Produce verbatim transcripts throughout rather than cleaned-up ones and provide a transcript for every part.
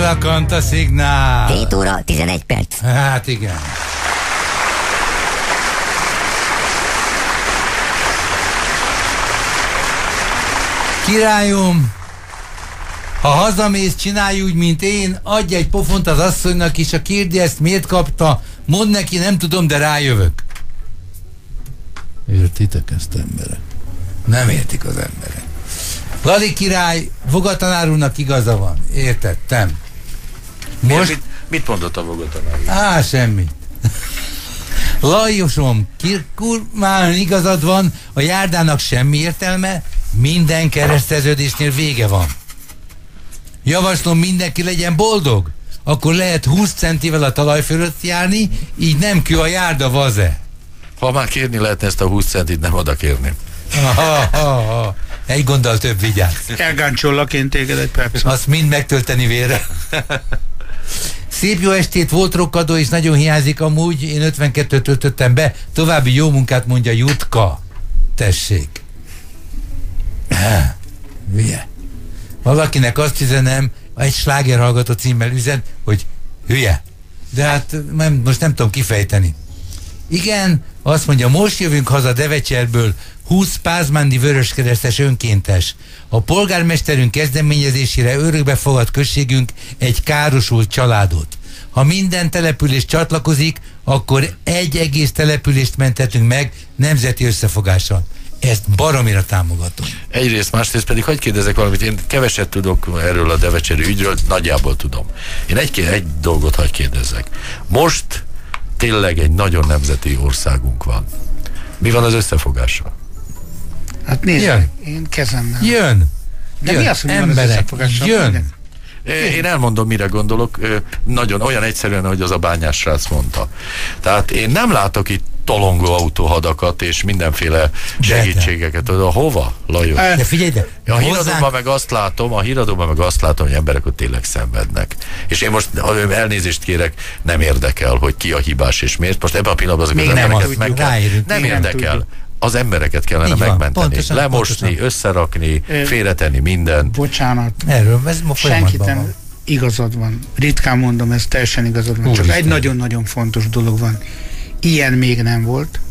Felakant a szignál. hét óra tizenegy perc. Hát igen. Királyom, ha hazamész, csinálj úgy, mint én, adj egy pofont az asszonynak, és a kérdi ezt miért kapta, mondd neki, nem tudom, de rájövök. Értitek ezt, emberek? Nem értik az emberek. Lali király, Voga tanár úrnak igaza van. Értettem. Most... Mit, mit mondott a Voga tanár úr? Á, semmit. Lajosom, kurmán igazad van, a járdának semmi értelme, minden kereszteződésnél vége van. Javaslom, mindenki legyen boldog, akkor lehet húsz centivel a talaj fölött járni, így nem kő a járda, vaze. Ha már kérni lehetne ezt a húsz centit, nem oda kérni. Aha, aha. Egy gonddal több vigyázz. Elgáncsollak én téged egy perc. Azt mind megtölteni vére. Szép jó estét, volt rokkadó, és nagyon hiányzik amúgy. Én ötvenkettőt töltöttem be. További jó munkát, mondja Jutka. Tessék. Há, hülye. Valakinek azt üzenem, egy slágerhallgató címmel üzen, hogy hülye. De hát nem, most nem tudom kifejteni. Igen, azt mondja, most jövünk haza Devecserből, húsz pázmándi vöröskeresztes önkéntes. A polgármesterünk kezdeményezésére örökbe fogad községünk egy károsult családot. Ha minden település csatlakozik, akkor egy egész települést mentetünk meg nemzeti összefogással. Ezt baromira támogatom. Egyrészt, másrészt pedig hadd kérdezek valamit, én keveset tudok erről a devecseri ügyről, nagyjából tudom. Én egy, egy dolgot hadd kérdezzek. Most tényleg egy nagyon nemzeti országunk van. Mi van az összefogással? Hát nézd, Jön. én kezemmel. Jön. De Jön. mi az, hogy emberek, van az összefogással? jön. Minden? Én elmondom, mire gondolok, nagyon olyan egyszerűen, hogy az a bányás srác mondta. Tehát én nem látok itt tolongó autóhadakat és mindenféle segítségeket. Oda hova, Lajos? De figyelj, de A hozzánk... híradóban meg azt látom, a híradóban meg azt látom, hogy emberek ott tényleg szenvednek. És én most elnézést kérek, nem érdekel, hogy ki a hibás és miért. Most ebben a pillanatban azok Még az nem embereket azt meg tudjuk. kell. Ráérünk. Nem Még nem érdekel. tudjuk. Az embereket kellene Így van, megmenteni, pontosan, lemosni, pontosan. összerakni, Ö, félretenni mindent. Bocsánat. Erről ez ma Senkit folyamatban nem van. igazad van. Ritkán mondom, ez teljesen igazad van. Csak Úristen. egy nagyon-nagyon fontos dolog van. Ilyen még nem volt,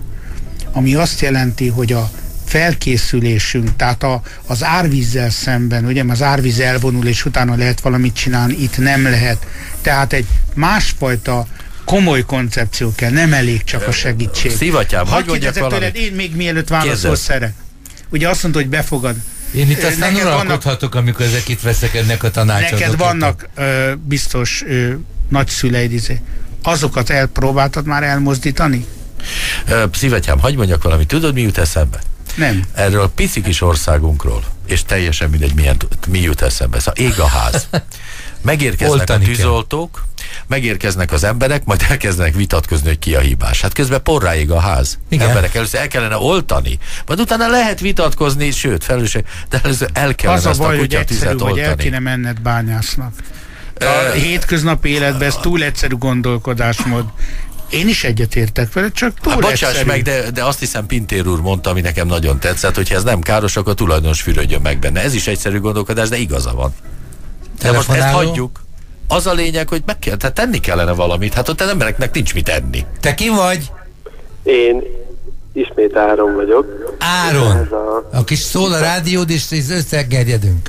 ami azt jelenti, hogy a felkészülésünk, tehát a, az árvízzel szemben, ugye, az árvíz elvonul, és utána lehet valamit csinálni, itt nem lehet. Tehát egy másfajta komoly koncepció kell, nem elég csak a segítség. Szivattyám, Hadd hogy mondjak kérdezek valamit? tőled, én még mielőtt válaszolsz Kérdezz. erre. Ugye azt mondta, hogy befogad. Én itt Ö, aztán neked uralkodhatok, amikor ezek itt veszekednek a tanácsadók. Neked vannak ö, biztos ö, nagyszüleid, izé. Azokat elpróbáltad már elmozdítani? Ö, Szivattyám, hagyj mondjak valamit. Tudod, mi jut eszembe? Nem. Erről a pici kis országunkról, és teljesen mindegy, milyen, mi jut eszembe. Szóval ég a ház. Megérkeznek Oltani a tűzoltók, megérkeznek az emberek, majd elkezdenek vitatkozni, hogy ki a hibás. Hát közben porrá ég a ház. Igen. Emberek, először el kellene oltani, majd utána lehet vitatkozni, sőt, felelősség, de először el kellene Az a ezt a baj, hogy kutya egyszerű, tüzet hogy el oltani. kéne menned bányásznak. A Ö, hétköznapi életben ez túl egyszerű gondolkodásmód. Én is egyetértek vele, csak túl Hát bocsáss egyszerű. meg, de, de azt hiszem Pintér úr mondta, ami nekem nagyon tetszett, hogy ha ez nem káros, akkor a tulajdonos fürödjön meg benne. Ez is egyszerű gondolkodás, de igaza van. De most ezt Telefonáló? hagyjuk. Az a lényeg, hogy meg kell, tehát tenni kellene valamit. Hát ott az embereknek nincs mit enni. Te ki vagy? Én ismét Áron vagyok. Áron. Ez a... A kis szól a rádiód, és összegerjedünk.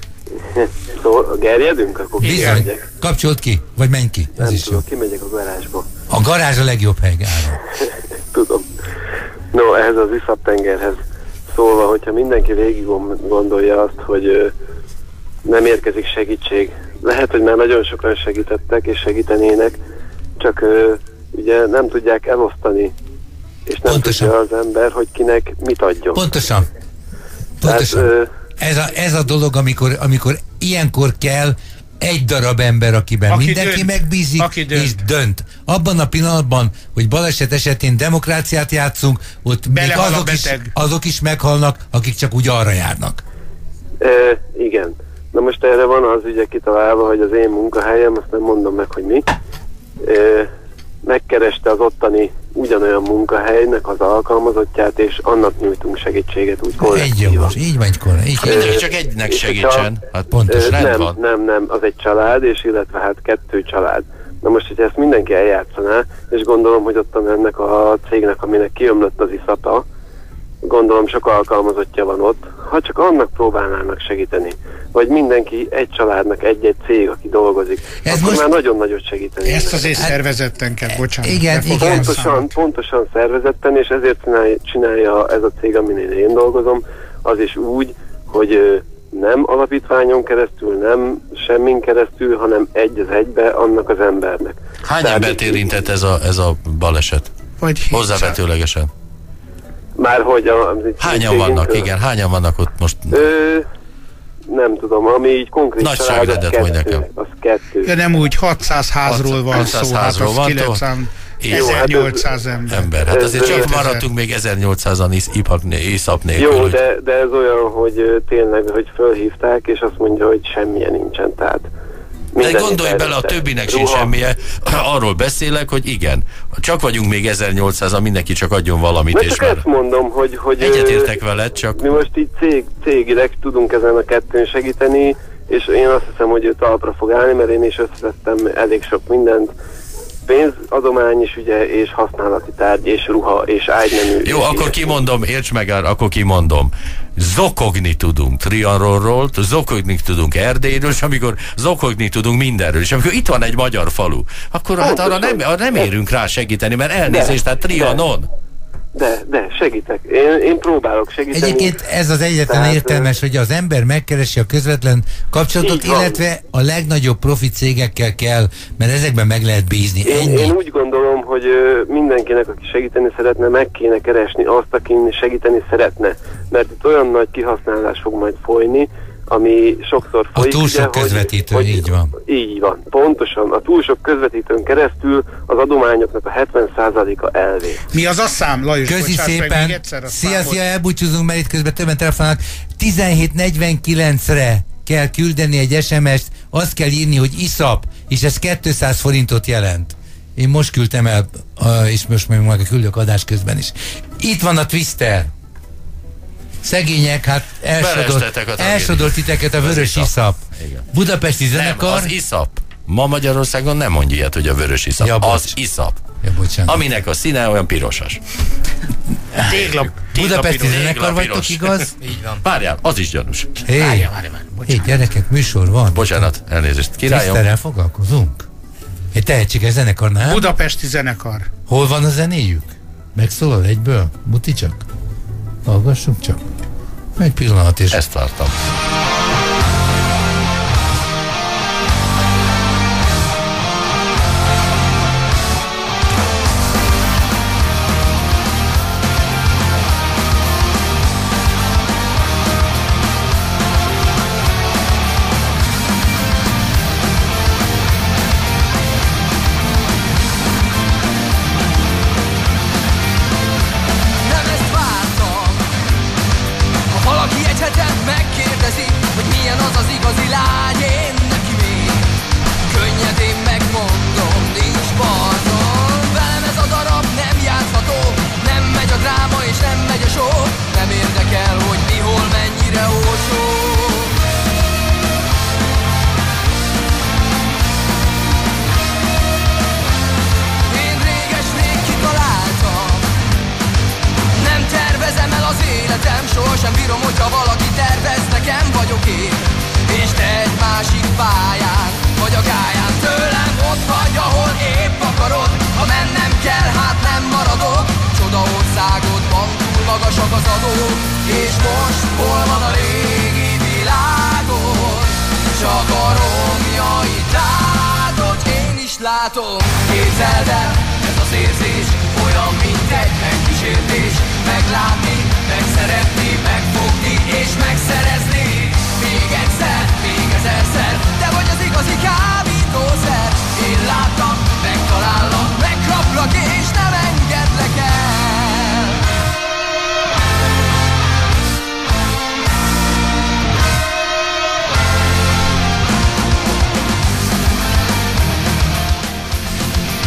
Szó, gerjedünk? Akkor Bizony. kimegyek. Kapcsolt ki, vagy menj ki. Ez Nem is jó. tudom, kimegyek a garázsba. A garázs a legjobb hely, Áron. Tudom. No, ehhez az Iszap-tengerhez szólva, hogyha mindenki végig gondolja azt, hogy ö, nem érkezik segítség. Lehet, hogy már nagyon sokan segítettek és segítenének, csak ö, ugye nem tudják elosztani, és nem Pontosan. tudja az ember, hogy kinek mit adjon. Pontosan. Pontosan. Tehát, ö, Ez a, ez a dolog, amikor, amikor ilyenkor kell egy darab ember, akiben Aki mindenki dönt. megbízik, Aki dönt. és dönt. Abban a pillanatban, hogy baleset esetén demokráciát játszunk, ott még Belehal a azok is, beteg. azok is meghalnak, akik csak úgy arra járnak. E, igen. Na most erre van az ügye kitalálva, hogy az én munkahelyem, azt nem mondom meg, hogy mi. E, megkereste az ottani ugyanolyan munkahelynek az alkalmazottját, és annak nyújtunk segítséget úgy kollektívan. Egy jogos, így vagy kollektív. Így Mindenki csak egynek segítsen. Hát pontos, nem, rend van. nem, nem, az egy család, és illetve hát kettő család. Na most, hogyha ezt mindenki eljátszaná, és gondolom, hogy ott ennek a cégnek, aminek kiömlött az iszapa, gondolom sok alkalmazottja van ott, ha csak annak próbálnának segíteni, vagy mindenki egy családnak egy-egy cég, aki dolgozik, ez akkor most... már nagyon nagyot segíteni. Ezt azért hát, szervezetten kell, bocsánat. Igen, igen. Pontosan, pontosan szervezetten, és ezért csinálja, csinálja ez a cég, aminél én dolgozom, az is úgy, hogy nem alapítványon keresztül, nem semmin keresztül, hanem egy az egybe annak az embernek. Hány Tehát embert érintett ez a, ez a baleset? Vagy hozzávetőlegesen. Már hogy a... Hányan vannak, közül? Igen, hányan vannak ott most? Ö, nem tudom, ami így konkrét család, az kettő, nekem. az kettő. Ja, nem úgy hatszáz házról van hatszáz szó, házról hát van kilencszáz, ezernyolcszáz ember. ember. Hát azért csak maradtunk még ezernyolcszázan iszap nélkül. Jó, de, de ez olyan, hogy tényleg, hogy fölhívták, és azt mondja, hogy semmilyen nincsen, tehát de gondolj bele, a többinek sincs semmije. Arról beszélek, hogy igen, csak vagyunk még ezernyolcszázan, mindenki csak adjon valamit. Na és csak ezt mondom, hogy... hogy egyetértek veled, csak... Mi most így cég, cégileg tudunk ezen a kettőn segíteni, és én azt hiszem, hogy ő talpra fog állni, mert én is összeszedtem elég sok mindent. Pénzadomány is ugye, és használati tárgy, és ruha, és ágynemű. Jó, akkor kimondom, érts meg, akkor kimondom. Zokogni tudunk Trianonról, zokogni tudunk Erdélyről, és amikor zokogni tudunk mindenről, és amikor itt van egy magyar falu, akkor hát arra nem, arra nem érünk rá segíteni, mert elnézést, tehát Trianon. De, de, segítek. Én, én próbálok segíteni. Egyébként ez az egyetlen tehát, értelmes, hogy az ember megkeresi a közvetlen kapcsolatot, illetve a legnagyobb profit cégekkel kell, mert ezekben meg lehet bízni. Én, én úgy gondolom, hogy mindenkinek, aki segíteni szeretne, meg kéne keresni azt, aki segíteni szeretne. Mert itt olyan nagy kihasználás fog majd folyni, ami sokszor folyik. A túl sok ugye, közvetítő, hogy, így van. Így van, pontosan. A túl sok közvetítőn keresztül az adományoknak a hetven százaléka elvész. Mi az a szám, Lajos? Köszi szépen. Szia, szia, elbúcsúzunk, mert itt közben többen telefonálnak. tizenhét negyvenkilencre kell küldeni egy es em est, azt kell írni, hogy iszap, és ez kétszáz forintot jelent. Én most küldtem el, és most még majd küldök adás közben is. Itt van a Twister. Szegények, hát elsodort, elsodort titeket a vörös iszap. Budapesti zenekar. Nem, az iszap. Ma Magyarországon nem mondja ilyet, hogy a vörös iszap. Ja, az iszap. Ja, aminek a színe olyan pirosas. Tégla, Budapesti zenekar vagytok, igaz? Így van. Várjál, az is gyanús. Hé, hey, hey, gyerekek, műsor van. Bocsánat, elnézést. Királyom. Tiszterrel foglalkozunk. Egy tehetséges zenekar, nem? Budapesti zenekar. Hol van a zenéjük? Megszólal egyből? Muti csak? Hallgassuk csak. Egy pillanat is. Ezt vártam.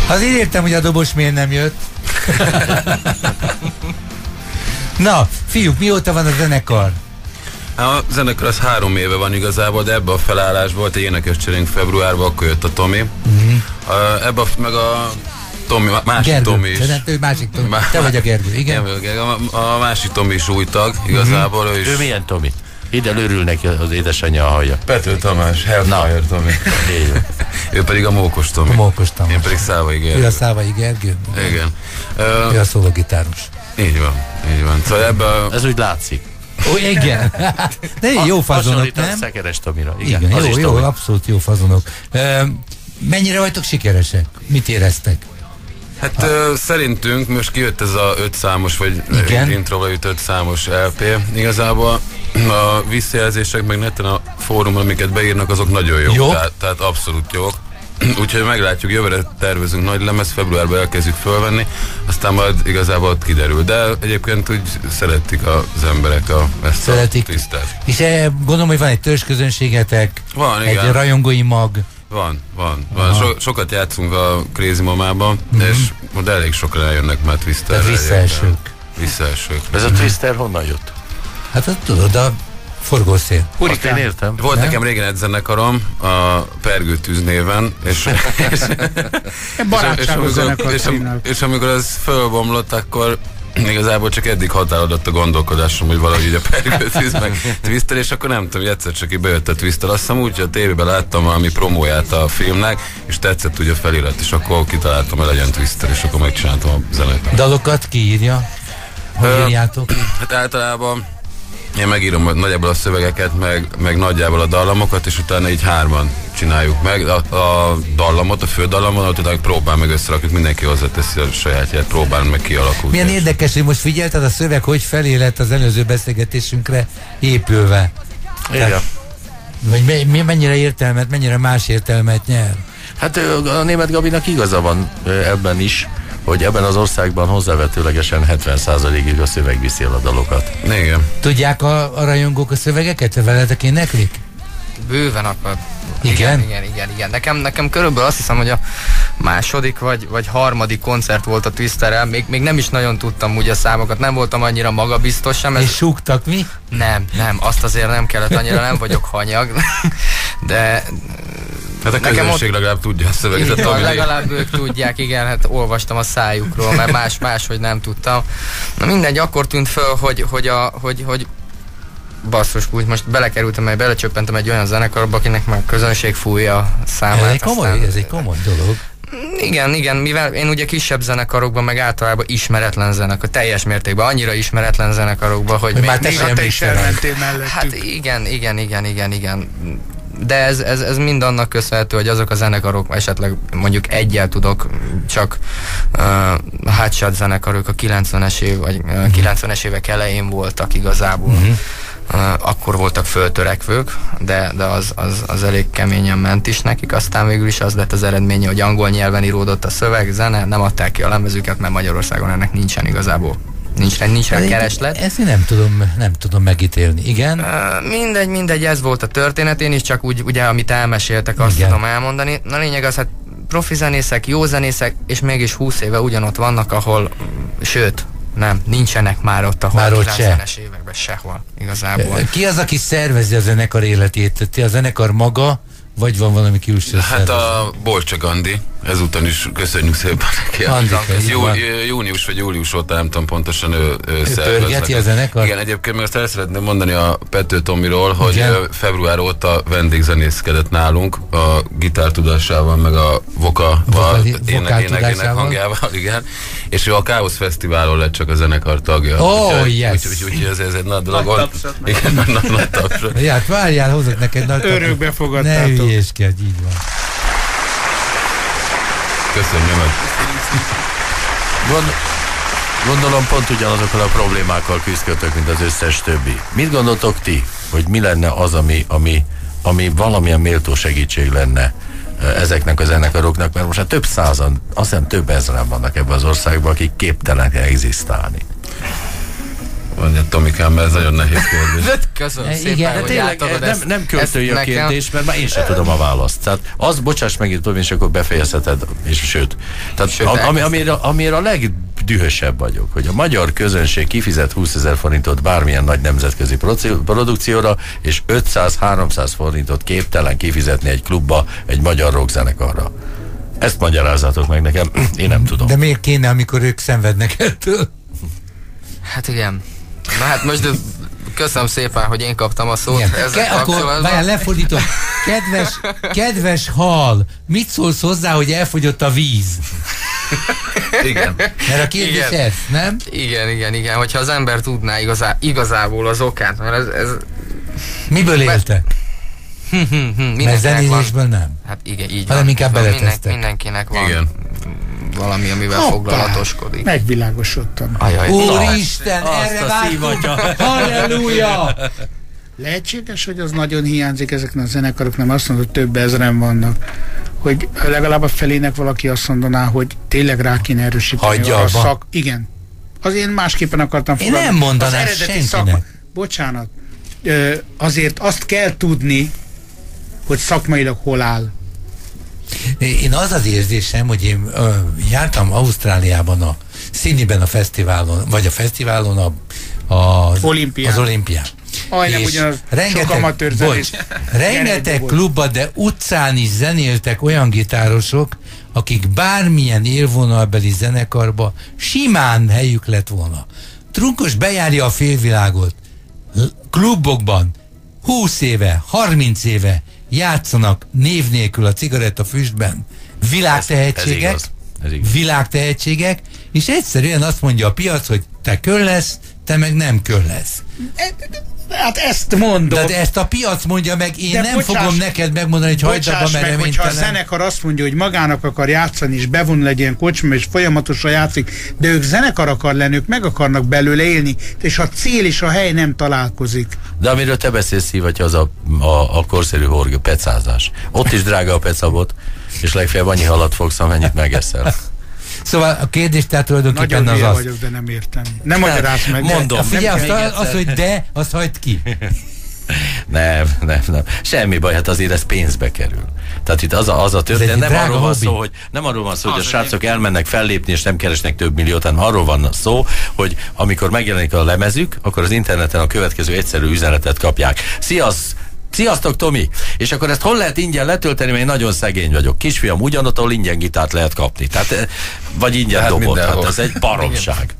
Azért értem, hogy a dobos miért nem jött. Na, fiúk, mióta van a zenekar? A zenekar az három éve van igazából, de ebbe a felállásban volt egy énekescserénk februárban, akkor jött a Tomi. Mm-hmm. Uh, ebbe a, meg a Tomi, másik Gergő. Tomi is. Te, ő másik Tomi. Má, Te vagy a Gergő, igen? igen a, a másik Tomi is új tag, igazából. Mm-hmm. Ő, is... ő milyen Tomi? Ide örül neki az édesanyja a haja. Pető Tamás, Hellfire Tomi. Ő pedig a Mókos Tomi. A Mókos Tamás. Én pedig Szávai Gergő. Ő a Szávai Gergő? Igen. Uh, ő a szólógitáros. Így van, így van. Szóval ebbe a... Ez úgy látszik. Ó, igen. De jó fazonok, nem? Szekeres Tomira. Igen, igen jó, jó, Tomi. abszolút jó fazonok. Uh, mennyire vagytok sikeresek? Mit éreztek? Hát uh, szerintünk most kijött ez a öt számos, vagy introval jött öt számos el pé. Igazából a visszajelzések, meg neten a fórumon, amiket beírnak, azok nagyon jók. Jó? Tehát, tehát abszolút jók. Úgyhogy meglátjuk, jövőre tervezünk nagy lemez, februárban elkezdjük fölvenni, aztán majd igazából ott kiderül. De egyébként úgy szeretik az emberek a, ezt szeretik. a tisztát. És e, gondolom, hogy van egy törzsközönségetek, van, egy igen. rajongói mag. Van, van. van. So, sokat játszunk a Crazy Mamában, mm-hmm. és most elég sokan eljönnek már Twisterre. Tehát visszaesők. Visszaesők. Ez a Twister honnan jött? Hát ott tudod, a forgószél. Azt én értem. Volt nem? nekem régen egy zenekarom, a Pergőtűz néven, és, és, barátságos zenekar és, és amikor ez fölbomlott, akkor igazából csak eddig határolódott a gondolkodásom, hogy valahogy így a Pergőtűz meg Twister, és akkor nem tudom, hogy egyszer csak így bejött a Twister. Azt hiszem úgy, hogy a tévében láttam valami promóját a filmnek, és tetszett ugye a felirat, és akkor kitaláltam, hogy legyen Twister, és akkor megcsináltam a zenekart. Dalokat ki írja? Hogy Ö, írjátok? Hát általában én megírom nagyjából a szövegeket, meg, meg nagyjából a dallamokat, és utána így hárman csináljuk meg. A, a dallamot, a fő dallamot, utána próbál meg összerakjuk, mindenki hozzáteszi a sajátját, próbál meg kialakulni. Milyen érdekes, hogy most figyelted a szöveg, hogy felé lett az előző beszélgetésünkre épülve. Igen. Vagy me, mennyire értelmet, mennyire más értelmet nyer. Hát a Németh Gabinak igaza van ebben is, hogy ebben az országban hozzávetőlegesen hetven százalékig a szöveg viszi el a dalokat. Igen. Tudják a, a rajongók a szövegeket? Veletek éneklik? Bőven akar. Igen? Igen, igen, igen, igen. Nekem, nekem körülbelül azt hiszem, hogy a második vagy, vagy harmadik koncert volt a Twisterrel, még, még nem is nagyon tudtam úgy a számokat, nem voltam annyira magabiztos sem. Ez... És súgtak mi? Nem, nem, azt azért nem kellett annyira, nem vagyok hanyag, de... Hát a közönség ott... legalább tudja a szöveget. Igen, legalább ők tudják, igen, hát olvastam a szájukról, mert más, máshogy nem tudtam. Na mindegy, akkor tűnt föl, hogy, hogy, a, hogy, hogy basszus, úgy most belekerültem, mert belecsöppentem egy olyan zenekarba, akinek már közönség fújja a számát. Ez egy komoly, aztán... ez egy komoly dolog. Igen, igen, mivel én ugye kisebb zenekarokban, meg általában ismeretlen zenekar, teljes mértékben, annyira ismeretlen zenekarokban, hogy... Hogy már te még sem te is elmentél mellettük. Hát igen, igen, igen, igen, igen. De ez, ez, ez mind annak köszönhető, hogy azok a zenekarok, esetleg mondjuk egyel tudok, csak uh, a hátshot zenekarok a kilencvenes év, vagy uh, kilencvenes évek elején voltak igazából. Mm-hmm. Uh, akkor voltak föltörekvők, de, de az, az, az elég keményen ment is nekik, aztán végül is az lett az eredménye, hogy angol nyelven íródott a szöveg, zene, nem adták ki a lemezüket, mert Magyarországon ennek nincsen igazából. Nincs, nincs rá kereslet. Ezt én nem tudom, nem tudom megítélni, igen? Uh, mindegy, mindegy, ez volt a történet, én is csak úgy, ugye, amit elmeséltek, azt igen. tudom elmondani. Na lényeg az, hát profi zenészek, jó zenészek, és mégis húsz éve ugyanott vannak, ahol, sőt, nem, nincsenek már ott, ahol már a kilencvenes években sehol, igazából. Ki az, aki szervezi a zenekar életét? Ti a zenekar maga, vagy van valami külső Hát szervező? a Bolcsak Andi, ezúton is köszönjük szépen neki. Andika, Ez jú, június vagy július óta, nem tudom pontosan, ő, ő, ő pörgeti a zenekar? Igen, egyébként még azt el szeretném mondani a Pető Tomiról, hogy igen? február óta vendégzenészkedett nálunk a gitár tudásával, meg a voka, Vokali, ének, ének, ének hangjával, igen. És ő a Káosz Fesztiválon lett csak a zenekar tagja. Oh, úgy, yes! Úgyhogy úgy, úgy, ez, ez egy nagy dolog. Nagy tapsot. Igen, nagy, nagy tapsot. Ja, várjál, hozok neked nagy tapsot. Örökbe fogadtátok. Ne hülyéskedj, így van. Köszönöm meg. Gond, gondolom pont ugyanazokkal a problémákkal küzdkötök, mint az összes többi. Mit gondoltok ti, hogy mi lenne az, ami, ami, ami valamilyen méltó segítség lenne ezeknek a zenekaroknak, mert most már több százan, azt hiszem több ezren vannak ebben az országban, akik képtelenek egzisztálni. Mondja Tomikám, mert ez nagyon nehéz kérdés. Köszönöm Igen, szépen, de hogy Tényleg, átadod nem, ezt- nem költői ezt a nekem. kérdés, mert már én sem tudom a választ. Tehát az, bocsáss meg, Tomi, és akkor befejezheted, és sőt. Tehát Sőt, a, ami, amire, amire a legdühösebb vagyok, hogy a magyar közönség kifizet húszezer forintot bármilyen nagy nemzetközi proci- produkcióra, és ötszáz-háromszáz forintot képtelen kifizetni egy klubba, egy magyar rockzenekarra. Ezt magyarázzátok meg nekem, én nem tudom. De miért kéne, amikor ők szenvednek ettől? Hát igen. Na hát most de köszönöm szépen, hogy én kaptam a szót. Igen. Ezzel Ke- akkor kapcsolatban. várjál, lefordítom. Kedves, kedves hal, mit szólsz hozzá, hogy elfogyott a víz? Igen. Mert a kérdés Igen. ez, nem? Igen, igen, igen. Hogyha az ember tudná igazá, igazából az okát, mert ez... ez Miből éltek? hm, hm, hm, Mert mindenkinek van. zenélésből nem. Hát igen, így Hanem van. inkább Így van. beletesztek. Minden, mindenkinek van Igen. valami, amivel Hoppá, foglalatoskodik. megvilágosodtam. Ajaj. Úristen, Azt erre a vártunk! szívatja. Halleluja! Lehetséges, hogy az nagyon hiányzik ezeknek a zenekaroknak, nem azt mondod, hogy több ezren vannak, hogy legalább a felének valaki azt mondaná, hogy tényleg rá kéne erősíteni Hagyja a abba. szak... Igen. Az én másképpen akartam Én fogalmazni. nem mondanám Az eredeti senkinek. szakma... Bocsánat. Ö, azért azt kell tudni, hogy szakmailag hol áll. Én az az érzésem, hogy én ö, jártam Ausztráliában a Sydneyben a fesztiválon, vagy a fesztiválon a, a, Olimpián. az olimpián. Majdnem És ugyanaz, sok amatőr zenés. bocs, rengeteg volt. klubban, de utcán is zenéltek olyan gitárosok, akik bármilyen élvonalbeli zenekarba simán helyük lett volna. Trunkos bejárja a félvilágot. L- klubokban húsz éve, harminc éve játszanak név nélkül a cigarettafüstben világtehetségek, Ez- ez igaz. Ez igaz. világtehetségek, és egyszerűen azt mondja a piac, hogy te köll lesz, te meg nem köll lesz. Hát ezt mondom. De, de ezt a piac mondja meg, én De nem bocsáss- fogom neked megmondani, hogy hagyd abba, Bocsáss mert meg, hogyha a reménytelen. zenekar azt mondja, hogy magának akar játszani, és bevonul egy ilyen kocsma, és folyamatosan játszik, de ők zenekar akar lenni, ők meg akarnak belőle élni, és a cél és a hely nem találkozik. De amiről te beszélsz, Szívatja, az a, a, a korszerű horgó, pecázás. Ott is drága a pecabot, és legfeljebb annyi halat fogsz, amennyit megeszel. Szóval a kérdés tehát tulajdonképpen Nagyon az hülye az. vagyok, de nem értem. Nem magyarázz meg. mondom. A figyelj, Nem azt, kell az, az, hogy de, azt hagyd ki. Nem, nem, nem. Semmi baj, hát azért ez pénzbe kerül. Tehát itt az a, az a történet, egy nem drága arról van hobbi. szó, hogy, nem arról van szó, hogy a Az srácok elmennek fellépni, és nem keresnek több milliót, hanem arról van szó, hogy amikor megjelenik a lemezük, akkor az interneten a következő egyszerű üzenetet kapják. Sziasz! Sziasztok, Tomi! És akkor ezt hol lehet ingyen letölteni, mert én nagyon szegény vagyok. Kisfiam, ugyanott, ahol ingyen gitárt lehet kapni. Tehát, eh, vagy ingyen Hát dobot. Hát mindenhol. ez egy baromság.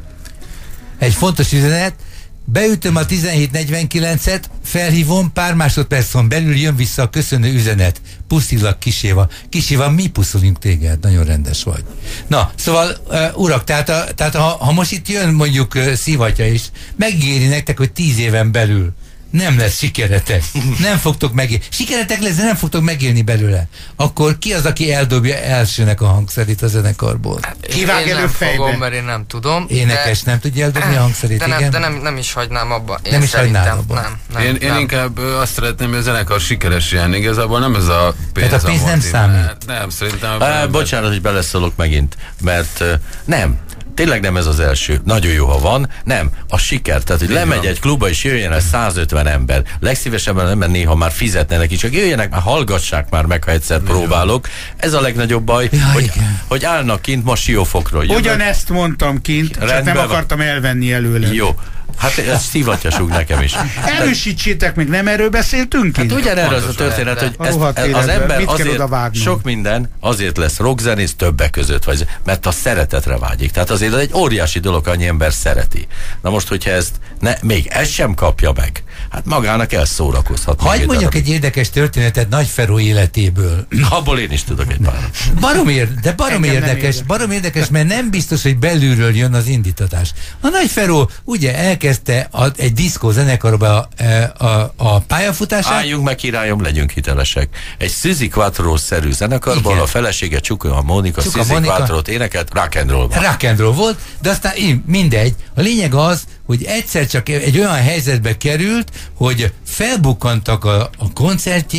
Egy fontos üzenet, beütöm a tizenhét negyvenkilencet, felhívom, pár másodpercon belül jön vissza a köszönő üzenet. Puszilak, Kiséva. Kiséva, mi puszolunk téged, nagyon rendes vagy. Na, szóval, uh, urak, tehát, a, tehát ha, ha most itt jön mondjuk uh, Szívatja is, megígéri nektek, hogy tíz éven belül nem lesz sikeretek. Nem fogtok megélni. Sikeretek lesz, de nem fogtok megélni belőle. Akkor ki az, aki eldobja elsőnek a hangszerét a zenekarból? Kivág Én elő nem fejbe. fogom, mert én nem tudom. Énekes nem tudja eldobni a hangszerét, de nem, igen? de nem, nem is hagynám abba. Én Nem is szerintem, hagynád abba. Nem, nem, Én, én nem. inkább ö, azt szeretném, hogy a zenekar sikeres ilyen. Igazából nem ez a pénz. Tehát a pénz nem motiv. számít. Hát nem, szerintem. Á, nem, bocsánat, hogy beleszólok megint, mert uh, nem. Tényleg nem ez az első. Nagyon jó, ha van. Nem. A siker. Tehát, hogy Így lemegy van. egy klubba, és jöjjön el százötven ember. Legszívesebben ember néha már fizetne neki, csak jöjjenek már, hallgassák már meg, ha egyszer próbálok. Ez a legnagyobb baj, Ja, hogy, igen. hogy állnak kint ma Siófokról. Jövök. Ugyanezt mondtam kint, csak Rendben nem van. akartam elvenni előle. Jó. Hát ez szivattyasúg nekem is. Erősítsétek meg, nem erről beszéltünk Hát kint? ugyanerre az a Pontosan, történet, de- hogy A ezt, rohadt ez, az életben ember mit kell azért, odavágnom? sok minden azért lesz rockzenész többek között, vagy, mert a szeretetre vágyik. Tehát azért ez egy óriási dolog, annyi ember szereti. Na most, hogyha ezt ne, még ezt sem kapja meg, hát magának elszórakozhat. Hagy mondjak egy érdekes történetet Nagy Feró életéből. Abból én is tudok egy pár. Barom ér, de barom Engem nem érdekes, érdekel. barom érdekes, mert nem biztos, hogy belülről jön az indítatás. A Nagy Feró ugye elkezdte a, egy diszkó zenekarba a, a, a pályafutását. Álljunk meg, királyom, legyünk hitelesek. Egy Suzy Quattro-szerű zenekarban Igen. a felesége Csuka Mónika Csuka Suzy Mónika. Quattro-t énekelt, rock and roll. Rock and roll volt, de aztán én, mindegy. A lényeg az, hogy egyszer csak egy olyan helyzetbe került, hogy felbukkantak a, a koncertjén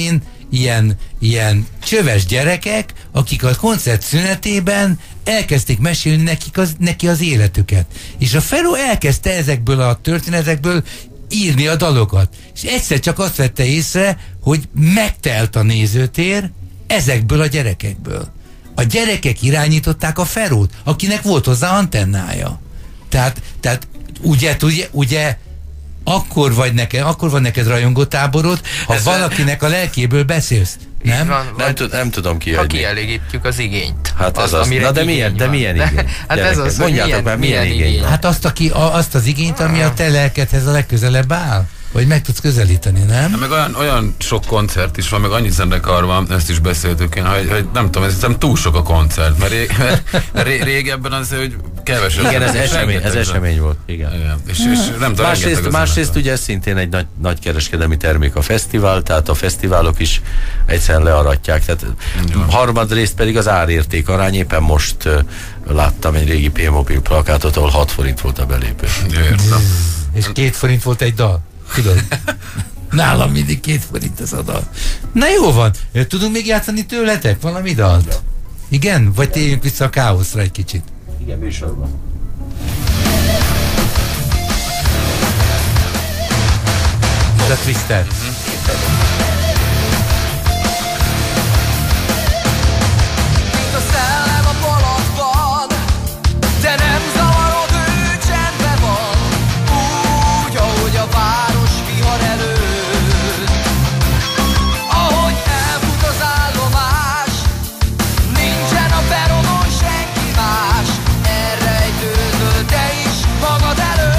ilyen, ilyen csöves gyerekek, akik a koncert szünetében elkezdték mesélni nekik az, neki az életüket. És a Feró elkezdte ezekből a történetekből írni a dalokat. És egyszer csak azt vette észre, hogy megtelt a nézőtér ezekből a gyerekekből. A gyerekek irányították a Ferót, akinek volt hozzá antennája. Tehát, tehát ugye, ugye, ugye akkor, vagy neked, akkor van neked rajongótáborod, ha ez valakinek a lelkéből beszélsz. Nem? Van, nem, tud, nem tudom ki. Ha kielégítjük az igényt. Hát ez az. az. Na de milyen, de milyen igény? De, hát ez az, mondjátok milyen, már, milyen, milyen igény? Hát azt, aki, a, azt az igényt, ami a te lelkedhez a legközelebb áll. Vagy meg tudsz közelíteni, nem? Hát meg olyan, olyan sok koncert is van, meg annyi zenekar van, ezt is beszéltük én, hogy, hogy nem tudom, ez hiszem túl sok a koncert, mert, ré, mert ré, régebben az, hogy kevesebb. Igen, ez esemény, ez esemény volt. Igen. Igen. És, és nem tudom, másrészt, másrészt ugye ez szintén egy nagy, nagy kereskedelmi termék a fesztivál, tehát a fesztiválok is egyszerűen learatják. Tehát harmadrészt pedig az árérték arány. Éppen most uh, láttam egy régi P-Mobil plakátot, ahol hat forint volt a belépő. Értem. És két forint volt egy dal. Tudod? Nálam mindig két forint ez a dal. Na jó van. Tudunk még játszani tőletek valami dalt? Igen? Vagy térjünk vissza a káoszra egy kicsit? Igen, műsorban. Ez a Twister. Mint a szellem a palatban, de nem zavarod, ő csendben van. Úgy, ahogy a város vihar előtt. Ahogy elfut az állomás, nincsen a peronon senki más. Elrejtődöl te is magad előtt.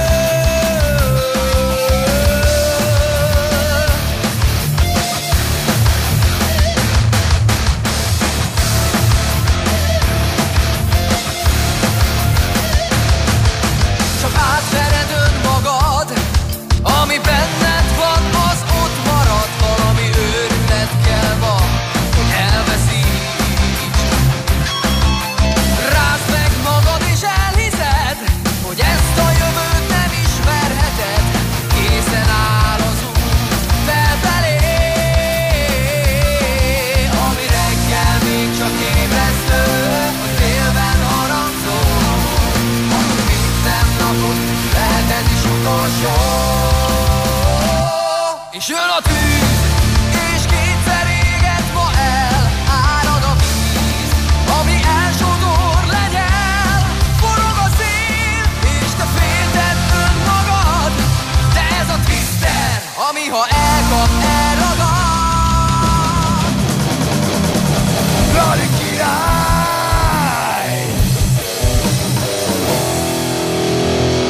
Csak átvered önmagad, ami benned van, az ott marad. Valami őrület kell van, hogy elveszíts. Rázd meg magad és elhiszed, hogy ezt a jövőt nem ismerheted. Készen áll az út felfelé, ami reggel még csak ébresztő, a délben harangzó. Akkor minden napot lehet ez is utolsó. És jön a tűz.